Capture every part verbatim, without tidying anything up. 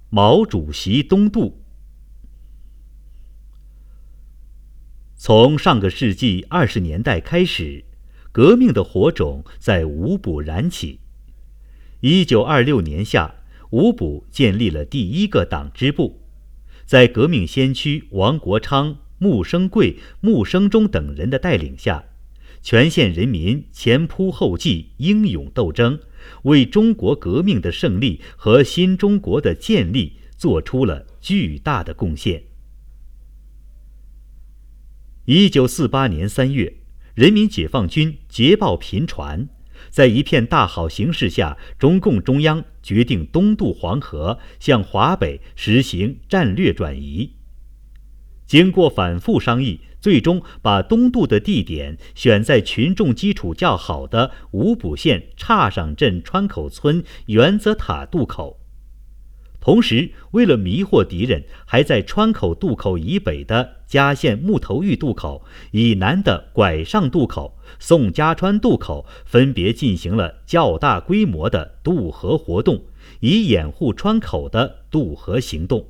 毛主席东渡。从上个世纪二十年代开始，革命的火种在五堡燃起。一九二六年夏，五堡建立了第一个党支部，在革命先驱王国昌、穆生贵、穆生忠等人的带领下，全县人民前仆后继，英勇斗争，为中国革命的胜利和新中国的建立做出了巨大的贡献。一九四八年三月，人民解放军捷报频传，在一片大好形势下，中共中央决定东渡黄河，向华北实行战略转移。经过反复商议，最终把东渡的地点选在群众基础较好的五堡县岔上镇川口村原则塔渡口。同时，为了迷惑敌人，还在川口渡口以北的嘉县木头峪渡口、以南的拐上渡口、宋家川渡口分别进行了较大规模的渡河活动，以掩护川口的渡河行动。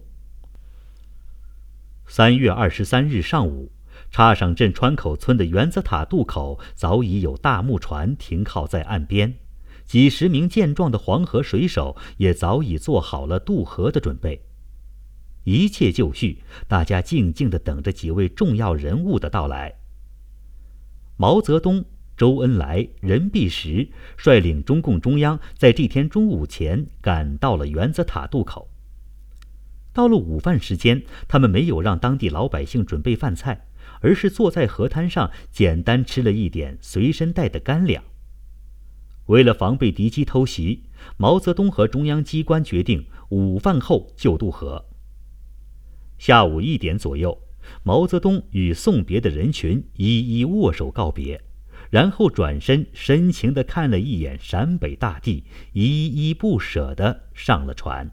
三月二十三日上午，岔上镇川口村的原则塔渡口早已有大木船停靠在岸边，几十名健壮的黄河水手也早已做好了渡河的准备。一切就绪，大家静静地等着几位重要人物的到来。毛泽东、周恩来、任弼时率领中共中央在这天中午前赶到了原则塔渡口。到了午饭时间，他们没有让当地老百姓准备饭菜，而是坐在河滩上简单吃了一点随身带的干粮。为了防备敌机偷袭，毛泽东和中央机关决定午饭后就渡河。下午一点左右，毛泽东与送别的人群一一握手告别，然后转身深情地看了一眼陕北大地，依依不舍地上了船。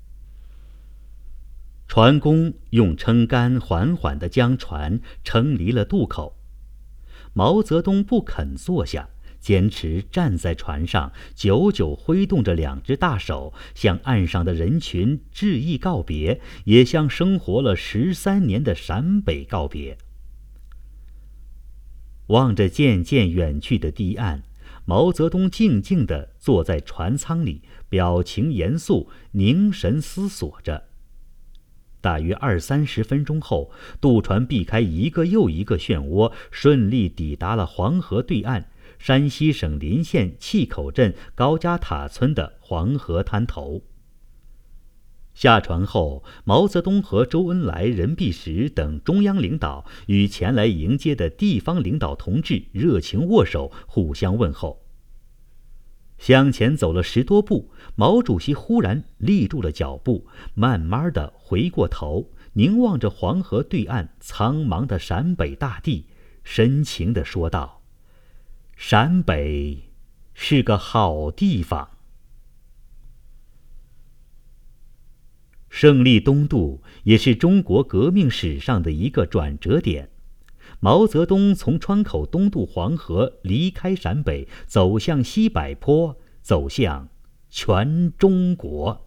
船工用撑杆缓缓地将船撑离了渡口。毛泽东不肯坐下，坚持站在船上，久久挥动着两只大手，向岸上的人群致意告别，也向生活了十三年的陕北告别。望着渐渐远去的堤岸，毛泽东静静地坐在船舱里，表情严肃，凝神思索着。大约二三十分钟后，渡船避开一个又一个漩涡，顺利抵达了黄河对岸，山西省临县碛口镇高家塔村的黄河滩头。下船后，毛泽东和周恩来、任弼时等中央领导与前来迎接的地方领导同志热情握手，互相问候。向前走了十多步，毛主席忽然立住了脚步，慢慢地回过头，凝望着黄河对岸苍茫的陕北大地，深情地说道：“陕北是个好地方。”胜利东渡也是中国革命史上的一个转折点。毛泽东从川口东渡黄河，离开陕北，走向西柏坡，走向全中国。